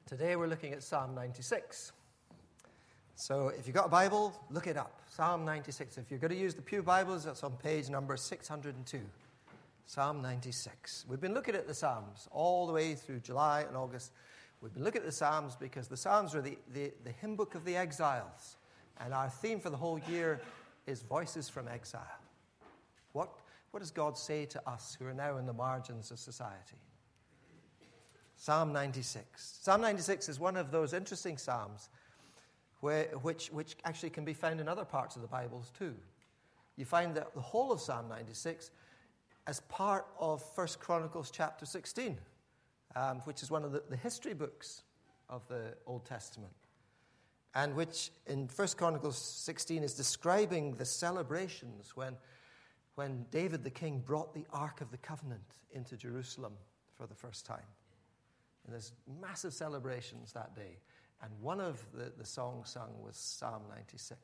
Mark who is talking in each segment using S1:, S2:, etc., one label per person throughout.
S1: Today we're looking at Psalm 96. So if you've got a Bible, look it up. Psalm 96. If you're going to use the Pew Bibles, that's on page number 602. Psalm 96. We've been looking at the Psalms all the way through July and August. We've been looking at the Psalms because the Psalms are the hymn book of the exiles. And our theme for the whole year is Voices from Exile. What does God say to us who are now in the margins of society? Psalm 96. Psalm 96 is one of those interesting psalms which actually can be found in other parts of the Bibles too. You find that the whole of Psalm 96 as part of 1 Chronicles chapter 16, which is one of the history books of the Old Testament, and which in 1 Chronicles 16 is describing the celebrations when David the king brought the Ark of the Covenant into Jerusalem for the first time. And there's massive celebrations that day. And one of the songs sung was Psalm 96.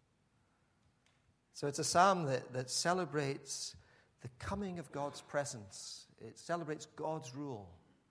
S1: So it's a psalm that celebrates the coming of God's presence. It celebrates God's rule.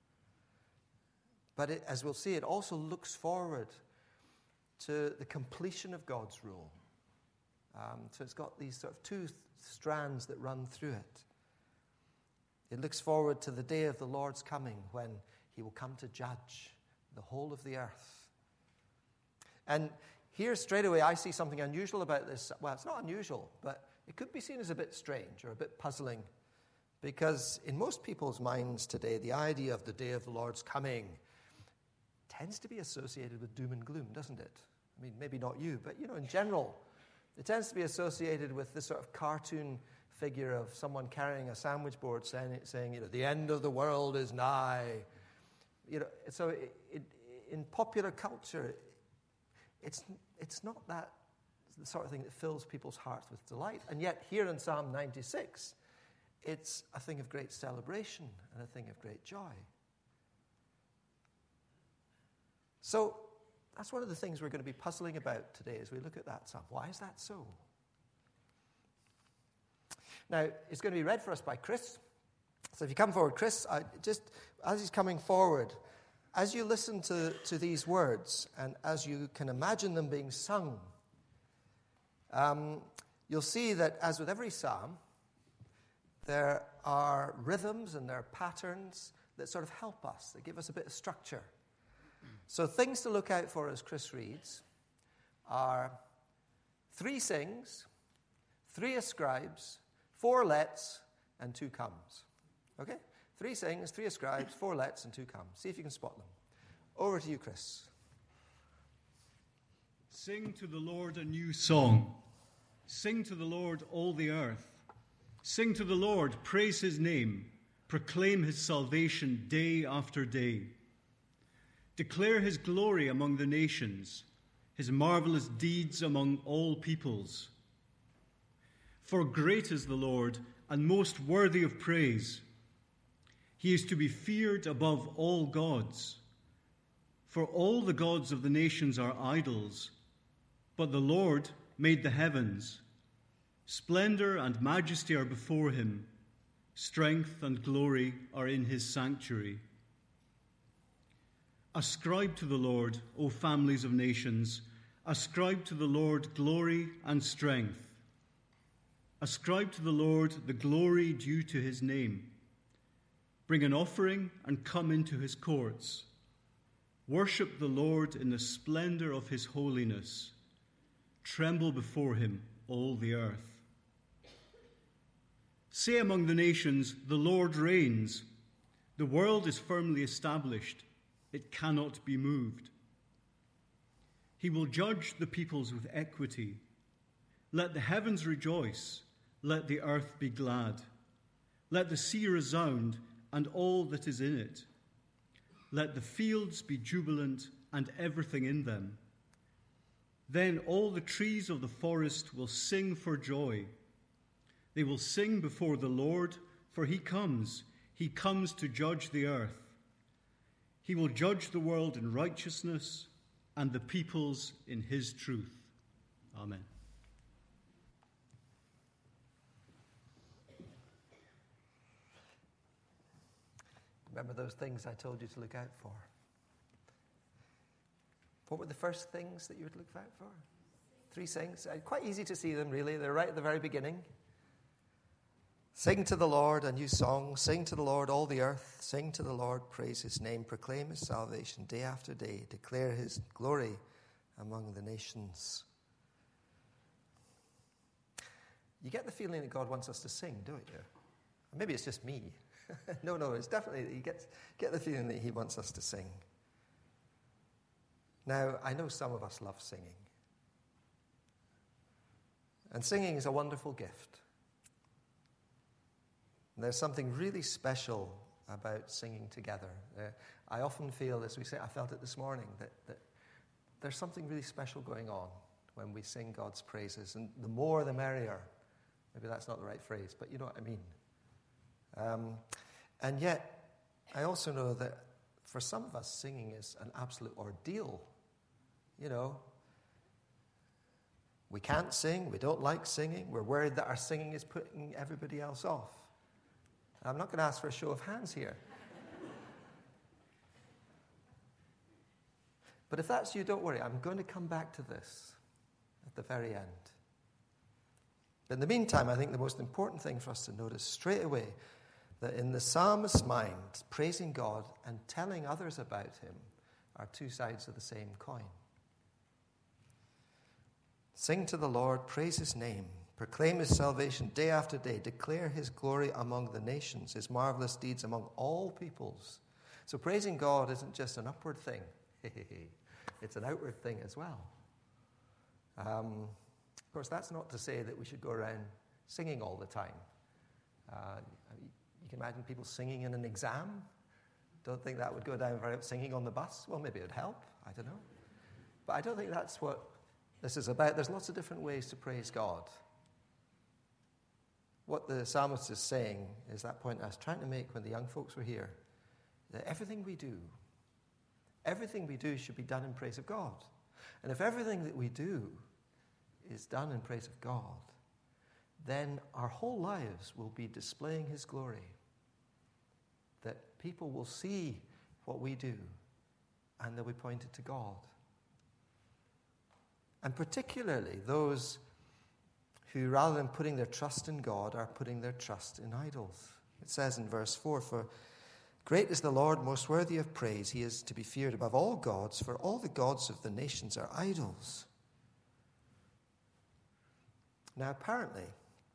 S1: But as we'll see, it also looks forward to the completion of God's rule. So it's got these sort of two strands that run through it. It looks forward to the day of the Lord's coming when he will come to judge the whole of the earth. And here straight away I see something unusual about this. Well, it's not unusual, but it could be seen as a bit strange or a bit puzzling. Because in most people's minds today, the idea of the day of the Lord's coming tends to be associated with doom and gloom, doesn't it? I mean, maybe not you, but in general, it tends to be associated with this sort of cartoon figure of someone carrying a sandwich board saying the end of the world is nigh. So in popular culture, it's not that the sort of thing that fills people's hearts with delight. And yet here in Psalm 96, it's a thing of great celebration and a thing of great joy. So that's one of the things we're going to be puzzling about today as we look at that psalm. Why is that so? Now, it's going to be read for us by Chris. So if you come forward, Chris, as he's coming forward, as you listen to these words and as you can imagine them being sung, you'll see that as with every psalm, there are rhythms and there are patterns that sort of help us, that give us a bit of structure. So things to look out for as Chris reads are 3 sings, 3 ascribes, 4 lets, and 2 comes. Okay? 3 sings, 3 ascribes, 4 lets, and 2 comes. See if you can spot them. Over to you, Chris.
S2: Sing to the Lord a new song. Sing to the Lord all the earth. Sing to the Lord, praise his name. Proclaim his salvation day after day. Declare his glory among the nations, his marvelous deeds among all peoples. For great is the Lord, and most worthy of praise. He is to be feared above all gods. For all the gods of the nations are idols, but the Lord made the heavens. Splendor and majesty are before him. Strength and glory are in his sanctuary. Ascribe to the Lord, O families of nations. Ascribe to the Lord glory and strength. Ascribe to the Lord the glory due to his name. Bring an offering and come into his courts. Worship the Lord in the splendor of his holiness. Tremble before him, all the earth. Say among the nations, the Lord reigns. The world is firmly established. It cannot be moved. He will judge the peoples with equity. Let the heavens rejoice. Let the earth be glad. Let the sea resound and all that is in it. Let the fields be jubilant and everything in them. Then all the trees of the forest will sing for joy. They will sing before the Lord, for he comes. He comes to judge the earth. He will judge the world in righteousness and the peoples in his truth. Amen.
S1: Remember those things I told you to look out for. What were the first things that you would look out for? 3 things. Quite easy to see them, really. They're right at the very beginning. Sing to the Lord a new song. Sing to the Lord, all the earth. Sing to the Lord, praise his name. Proclaim his salvation day after day. Declare his glory among the nations. You get the feeling that God wants us to sing, don't you? Or maybe it's just me. No, it's definitely, you get the feeling that he wants us to sing. Now, I know some of us love singing. And singing is a wonderful gift. And there's something really special about singing together. I often feel, as we say, I felt it this morning, that there's something really special going on when we sing God's praises. And the more, the merrier. Maybe that's not the right phrase, but you know what I mean. And yet, I also know that for some of us, singing is an absolute ordeal. You know, we can't sing, we don't like singing, we're worried that our singing is putting everybody else off. I'm not going to ask for a show of hands here. But if that's you, don't worry, I'm going to come back to this at the very end. But in the meantime, I think the most important thing for us to notice straight away that in the psalmist's mind, praising God and telling others about him are 2 sides of the same coin. Sing to the Lord, praise his name, proclaim his salvation day after day, declare his glory among the nations, his marvelous deeds among all peoples. So praising God isn't just an upward thing, it's an outward thing as well. Of course, that's not to say that we should go around singing all the time. You can imagine people singing in an exam. Don't think that would go down very well. Singing on the bus, well, maybe it would help. I don't know. But I don't think that's what this is about. There's lots of different ways to praise God. What the psalmist is saying is that point I was trying to make when the young folks were here, that everything we do should be done in praise of God. And if everything that we do is done in praise of God, then our whole lives will be displaying his glory. That people will see what we do and they'll be pointed to God. And particularly those who, rather than putting their trust in God, are putting their trust in idols. It says in verse 4, "For great is the Lord, most worthy of praise. He is to be feared above all gods, for all the gods of the nations are idols." Now, apparently,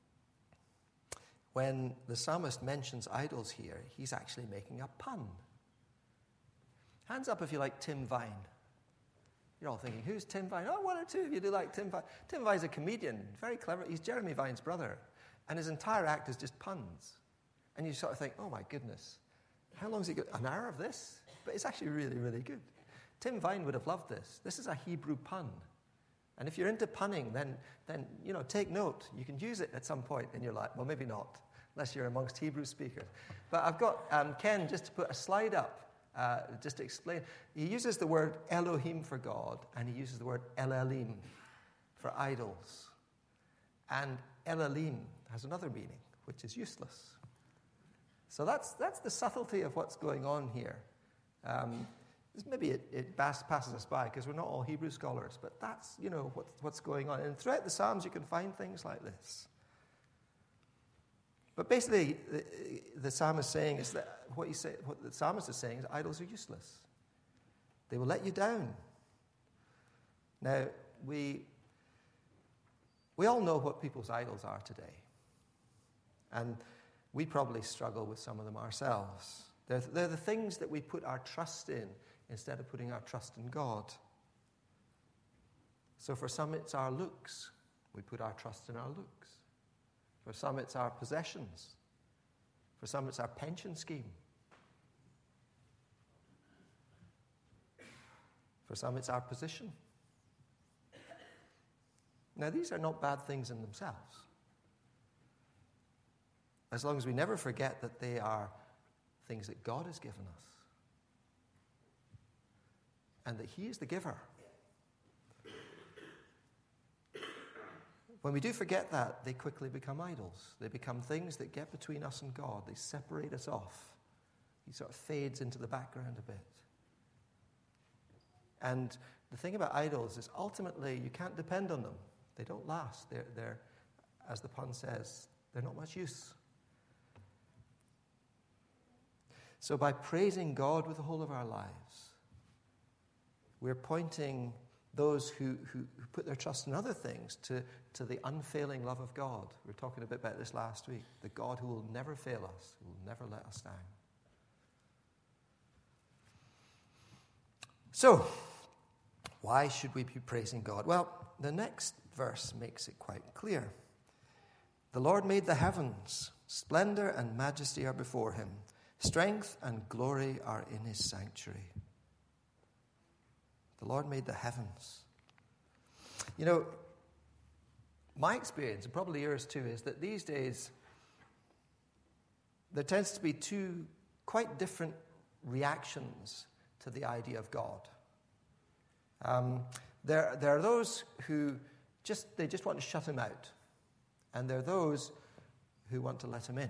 S1: when the psalmist mentions idols here, he's actually making a pun. Hands up if you like Tim Vine. You're all thinking, who's Tim Vine? Oh, 1 or 2 of you do like Tim Vine. Tim Vine's a comedian, very clever. He's Jeremy Vine's brother. And his entire act is just puns. And you sort of think, oh my goodness, how long has he got? An hour of this? But it's actually really, really good. Tim Vine would have loved this. This is a Hebrew pun. And if you're into punning, then take note. You can use it at some point in your life. Well, maybe not, unless you're amongst Hebrew speakers. But I've got Ken just to put a slide up, just to explain. He uses the word Elohim for God, and he uses the word Elalim for idols. And Elalim has another meaning, which is useless. So that's the subtlety of what's going on here. Maybe it passes us by because we're not all Hebrew scholars, but that's, what's going on. And throughout the Psalms, you can find things like this. But basically, the psalmist is saying is that what the psalmist is saying is idols are useless. They will let you down. Now, we all know what people's idols are today. And we probably struggle with some of them ourselves. They're the things that we put our trust in instead of putting our trust in God. So for some, it's our looks. We put our trust in our looks. For some, it's our possessions. For some, it's our pension scheme. For some, it's our position. Now, these are not bad things in themselves, as long as we never forget that they are things that God has given us and that he is the giver. When we do forget that, they quickly become idols. They become things that get between us and God. They separate us off. He sort of fades into the background a bit. And the thing about idols is ultimately you can't depend on them. They don't last. They're, as the pun says, they're not much use. So by praising God with the whole of our lives, we're pointing those who put their trust in other things to the unfailing love of God. We were talking a bit about this last week. The God who will never fail us, who will never let us down. So, why should we be praising God? Well, the next verse makes it quite clear. The Lord made the heavens. Splendor and majesty are before him. Strength and glory are in his sanctuary. The Lord made the heavens. You know, my experience, and probably yours too, is that these days there tends to be two quite different reactions to the idea of God. There are those who just want to shut him out, and there are those who want to let him in.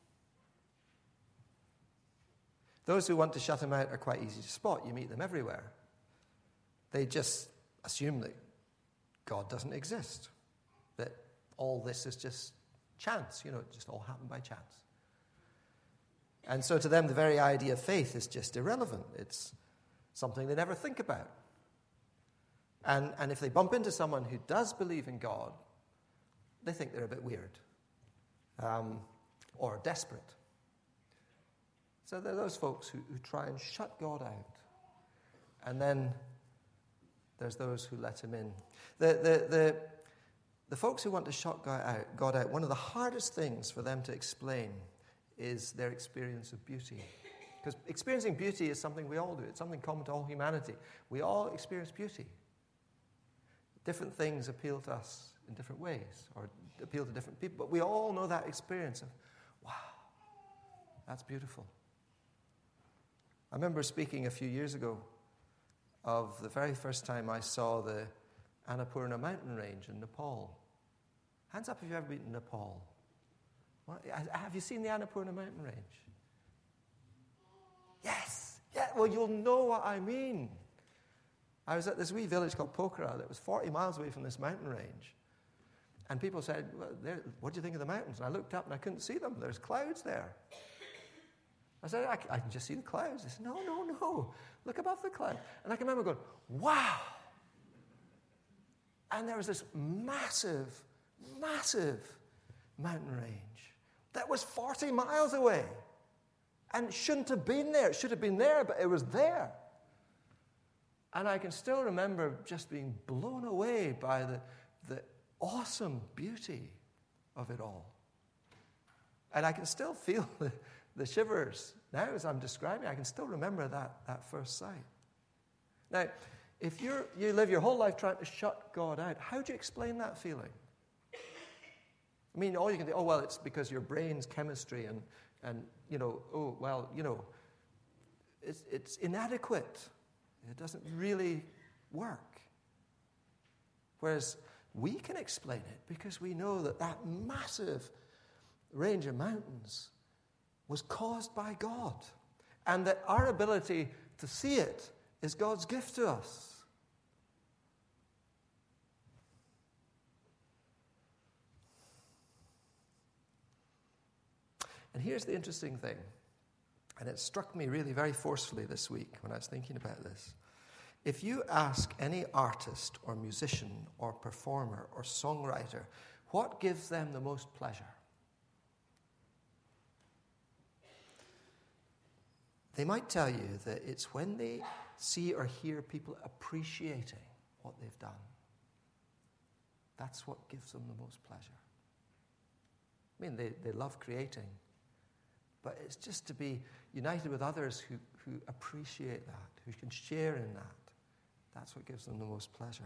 S1: Those who want to shut him out are quite easy to spot. You meet them everywhere. They just assume that God doesn't exist, that all this is just chance, it just all happened by chance. And so to them, the very idea of faith is just irrelevant. It's something they never think about. And if they bump into someone who does believe in God, they think they're a bit weird or desperate. So there are those folks who try and shut God out. And then there's those who let him in. The folks who want to shut God out, one of the hardest things for them to explain is their experience of beauty. Because experiencing beauty is something we all do. It's something common to all humanity. We all experience beauty. Different things appeal to us in different ways, or appeal to different people. But we all know that experience of, wow, that's beautiful. I remember speaking a few years ago of the very first time I saw the Annapurna mountain range in Nepal. Hands up if you've ever been to Nepal. Well, have you seen the Annapurna mountain range? Yes. Yeah, well, you'll know what I mean. I was at this wee village called Pokhara that was 40 miles away from this mountain range. And people said, well, what do you think of the mountains? And I looked up and I couldn't see them. There's clouds there. I said, I can just see the clouds. They said, no. Look above the cloud. And I can remember going, wow. And there was this massive mountain range that was 40 miles away. And shouldn't have been there. It should have been there, but it was there. And I can still remember just being blown away by the awesome beauty of it all. And I can still feel the shivers now as I'm describing. I can still remember that first sight. Now, if you live your whole life trying to shut God out, how do you explain that feeling? I mean, all you can think, it's because your brain's chemistry and it's inadequate. It doesn't really work. Whereas we can explain it because we know that massive range of mountains was caused by God. And that our ability to see it is God's gift to us. And here's the interesting thing. And it struck me really very forcefully this week when I was thinking about this. If you ask any artist or musician or performer or songwriter what gives them the most pleasure, they might tell you that it's when they see or hear people appreciating what they've done. That's what gives them the most pleasure. I mean, they love creating. But it's just to be united with others who appreciate that, who can share in that. That's what gives them the most pleasure.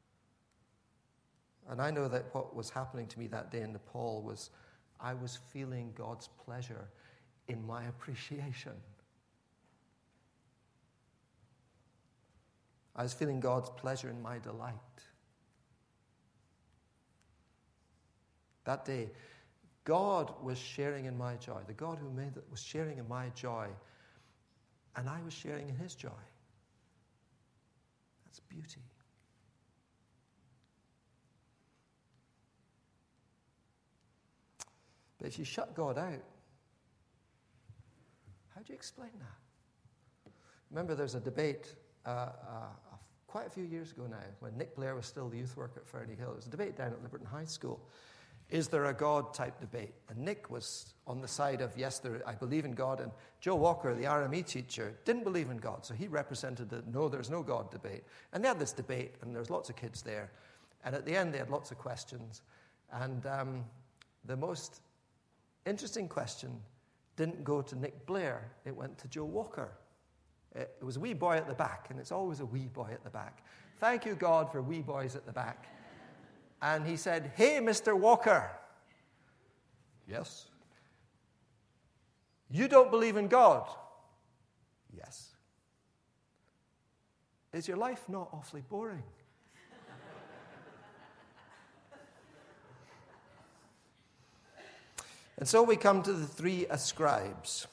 S1: And I know that what was happening to me that day in Nepal was I was feeling God's pleasure in my appreciation. I was feeling God's pleasure in my delight. That day, God was sharing in my joy. The God who made it was sharing in my joy. And I was sharing in his joy. It's beauty. But if you shut God out, how do you explain that? Remember, there's a debate quite a few years ago now, when Nick Blair was still the youth worker at Ferny Hill. There was a debate down at Liberton High School. Is there a God type debate? And Nick was on the side of, yes, I believe in God. And Joe Walker, the RME teacher, didn't believe in God. So he represented the no, there's no God debate. And they had this debate, and there's lots of kids there. And at the end, they had lots of questions. And the most interesting question didn't go to Nick Blair. It went to Joe Walker. It was a wee boy at the back, and it's always a wee boy at the back. Thank you, God, for wee boys at the back. And he said, "Hey, Mr. Walker." "Yes." "You don't believe in God?" "Yes." "Is your life not awfully boring?" And so we come to the three ascribes.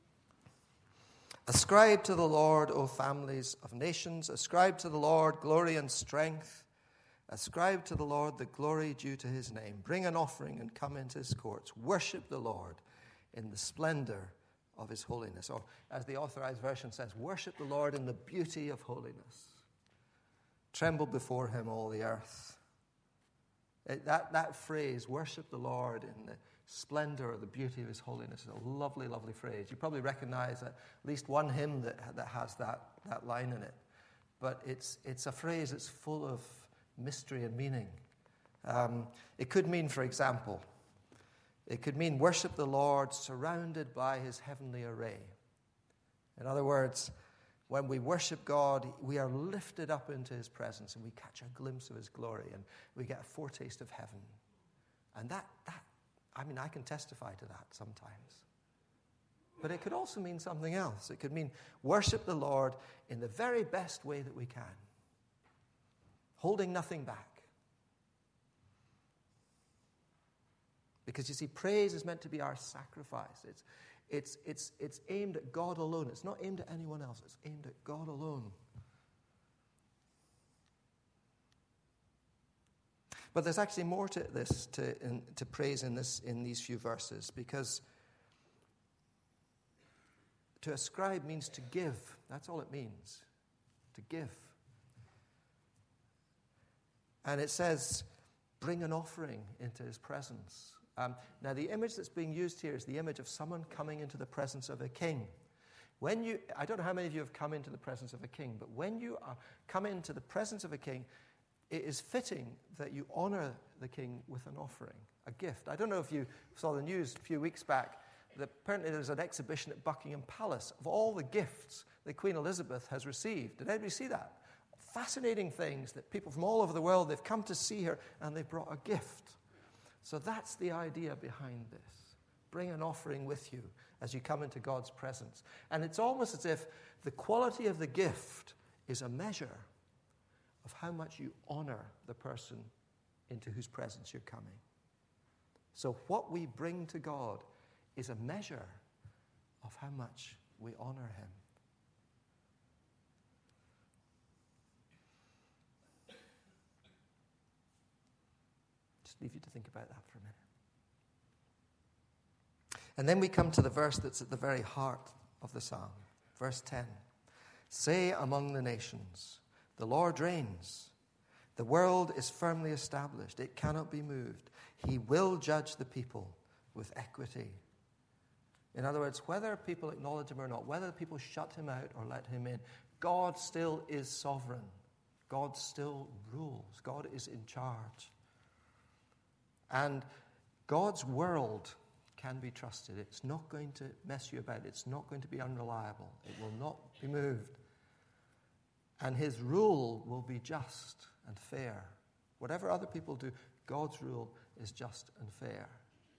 S1: Ascribe to the Lord, O families of nations. Ascribe to the Lord glory and strength. Ascribe to the Lord the glory due to his name. Bring an offering and come into his courts. Worship the Lord in the splendor of his holiness. Or, as the Authorized Version says, worship the Lord in the beauty of holiness. Tremble before him, all the earth. That phrase, worship the Lord in the splendor or the beauty of his holiness, is a lovely, lovely phrase. You probably recognize at least one hymn that has that line in it. But it's a phrase that's full of mystery and meaning. It could mean, for example, it could mean worship the Lord surrounded by his heavenly array. In other words, when we worship God, we are lifted up into his presence and we catch a glimpse of his glory and we get a foretaste of heaven. And I can testify to that sometimes. But it could also mean something else. It could mean worship the Lord in the very best way that we can, holding nothing back. Because you see, praise is meant to be our sacrifice. It's aimed at God alone. It's not aimed at anyone else. It's aimed at God alone. But there's actually more to this, to praise in these few verses, because to ascribe means to give. That's all it means, to give. And it says, bring an offering into his presence. Now, the image that's being used here is the image of someone coming into the presence of a king. I don't know how many of you have come into the presence of a king, but when you come into the presence of a king, it is fitting that you honor the king with an offering, a gift. I don't know if you saw the news a few weeks back that apparently there's an exhibition at Buckingham Palace of all the gifts that Queen Elizabeth has received. Did anybody see that? Fascinating things that people from all over the world, they've come to see her and they've brought a gift. So that's the idea behind this. Bring an offering with you as you come into God's presence. And it's almost as if the quality of the gift is a measure of how much you honor the person into whose presence you're coming. So what we bring to God is a measure of how much we honor him. Just leave you to think about that for a minute. And then we come to the verse that's at the very heart of the psalm. Verse 10. Say among the nations, the Lord reigns. The world is firmly established. It cannot be moved. He will judge the people with equity. In other words, whether people acknowledge him or not, whether people shut him out or let him in, God still is sovereign. God still rules. God is in charge. And God's world can be trusted. It's not going to mess you about. It's not going to be unreliable. It will not be moved. And his rule will be just and fair. Whatever other people do, God's rule is just and fair.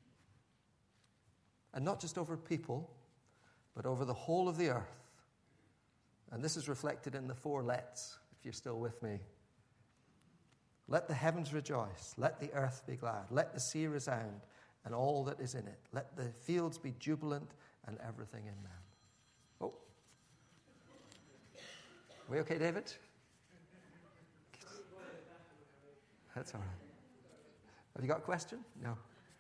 S1: And not just over people, but over the whole of the earth. And this is reflected in the 4 lets, if you're still with me. Let the heavens rejoice. Let the earth be glad. Let the sea resound and all that is in it. Let the fields be jubilant and everything in them. Oh. We okay, David? That's all right. Have you got a question? No.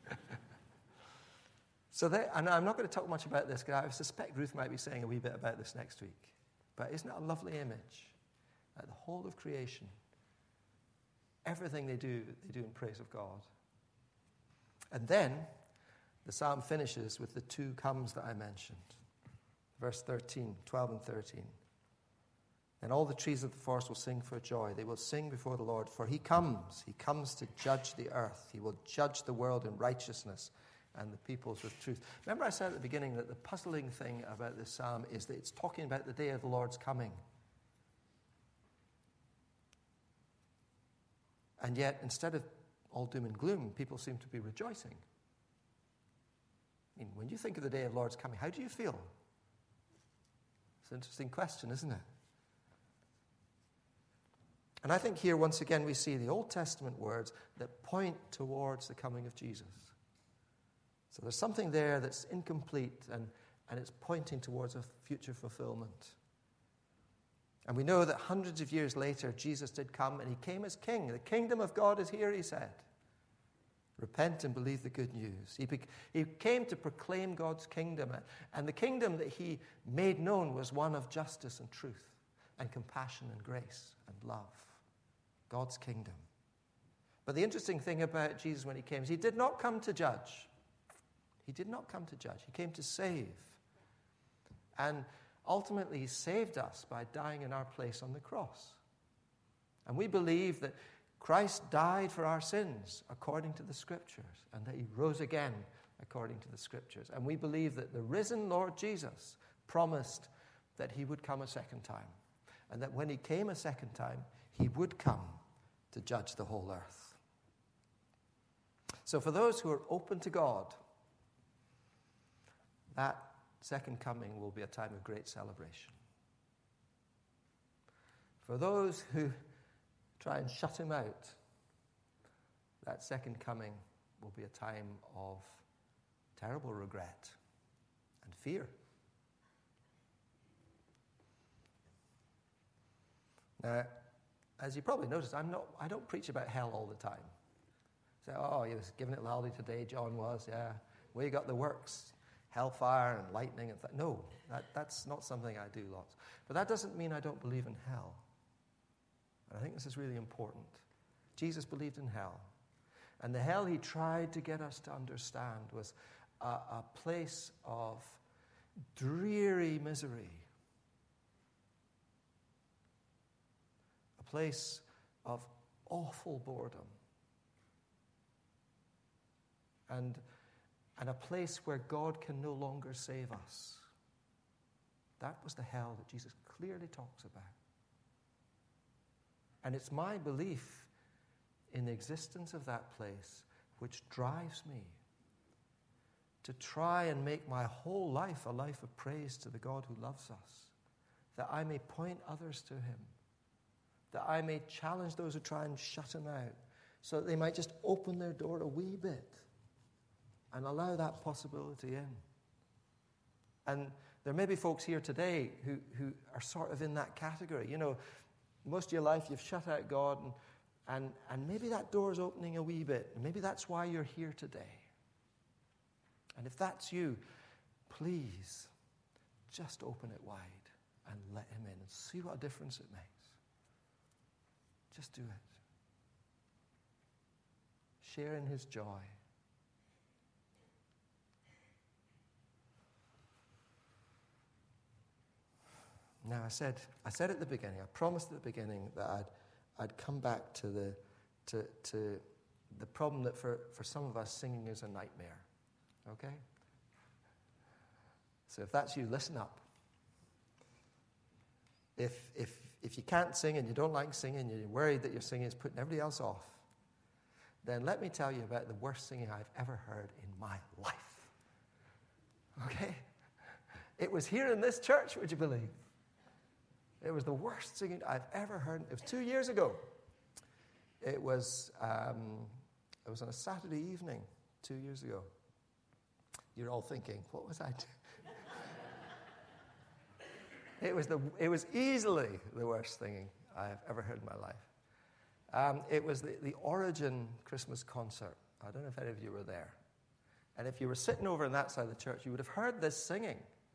S1: And I'm not going to talk much about this because I suspect Ruth might be saying a wee bit about this next week. But isn't it a lovely image? That the whole of creation, everything they do in praise of God. And then the psalm finishes with the two comes that I mentioned. Verse 12 and 13. And all the trees of the forest will sing for joy. They will sing before the Lord, for he comes. He comes to judge the earth. He will judge the world in righteousness and the peoples with truth. Remember I said at the beginning that the puzzling thing about this psalm is that it's talking about the day of the Lord's coming. And yet, instead of all doom and gloom, people seem to be rejoicing. I mean, when you think of the day of the Lord's coming, how do you feel? It's an interesting question, isn't it? And I think here, once again, we see the Old Testament words that point towards the coming of Jesus. So there's something there that's incomplete, and it's pointing towards a future fulfillment. And we know that hundreds of years later, Jesus did come, and he came as king. The kingdom of God is here, he said. Repent and believe the good news. He came to proclaim God's kingdom, and the kingdom that he made known was one of justice and truth and compassion and grace and love. God's kingdom. But the interesting thing about Jesus when he came is he did not come to judge. He did not come to judge. He came to save. And ultimately, he saved us by dying in our place on the cross. And we believe that Christ died for our sins according to the Scriptures, and that he rose again according to the Scriptures. And we believe that the risen Lord Jesus promised that he would come a second time, and that when he came a second time, he would come to judge the whole earth. So for those who are open to God, that second coming will be a time of great celebration. For those who try and shut him out, that second coming will be a time of terrible regret and fear. Now, as you probably noticed, I don't preach about hell all the time. Say, oh, he was giving it loudly today, John was, yeah. Well, you got the works, hellfire and lightning. And no, that's not something I do lots. But that doesn't mean I don't believe in hell. And I think this is really important. Jesus believed in hell. And the hell he tried to get us to understand was a place of dreary misery. A place of awful boredom. And a place where God can no longer save us. That was the hell that Jesus clearly talks about. And it's my belief in the existence of that place which drives me to try and make my whole life a life of praise to the God who loves us, that I may point others to him, that I may challenge those who try and shut him out, so that they might just open their door a wee bit and allow that possibility in. And there may be folks here today who are sort of in that category. You know, most of your life you've shut out God, and maybe that door is opening a wee bit. And maybe that's why you're here today. And if that's you, please just open it wide and let him in and see what a difference it makes. Just do it. Share in his joy. Now, I said at the beginning, I promised at the beginning that I'd come back to the problem that for some of us, singing is a nightmare. Okay? So if that's you, listen up. If you can't sing and you don't like singing, you're worried that your singing is putting everybody else off, then let me tell you about the worst singing I've ever heard in my life. Okay? It was here in this church, would you believe? It was the worst singing I've ever heard. It was 2 years ago. It was on a Saturday evening 2 years ago. You're all thinking, what was I doing? It was easily the worst singing I've ever heard in my life. It was the Origin Christmas concert. I don't know if any of you were there. And if you were sitting over on that side of the church, you would have heard this singing.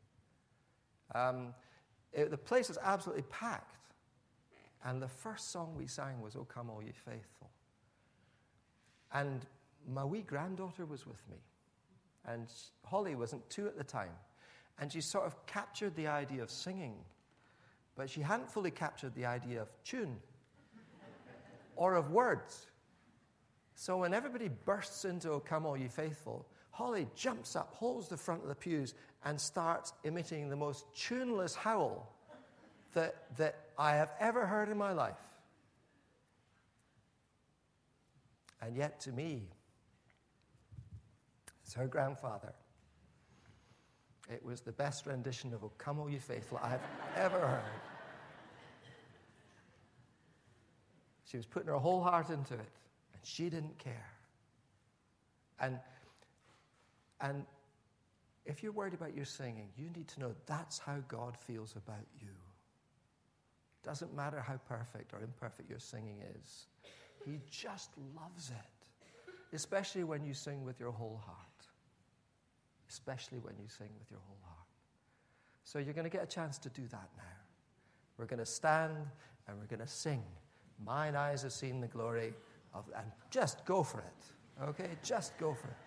S1: The place was absolutely packed. And the first song we sang was, "O Come All Ye Faithful." And my wee granddaughter was with me. And Holly wasn't 2 at the time. And she sort of captured the idea of singing. But she hadn't fully captured the idea of tune or of words. So when everybody bursts into "O Come All Ye Faithful," Holly jumps up, holds the front of the pews, and starts imitating the most tuneless howl that I have ever heard in my life. And yet to me, as her grandfather, it was the best rendition of "O Come All Ye Faithful" I have ever heard. She was putting her whole heart into it, and she didn't care. And if you're worried about your singing, you need to know that's how God feels about you. It doesn't matter how perfect or imperfect your singing is. He just loves it, especially when you sing with your whole heart. Especially when you sing with your whole heart. So you're going to get a chance to do that now. We're going to stand and we're going to sing, "Mine eyes have seen the glory of," and just go for it. Okay? Just go for it.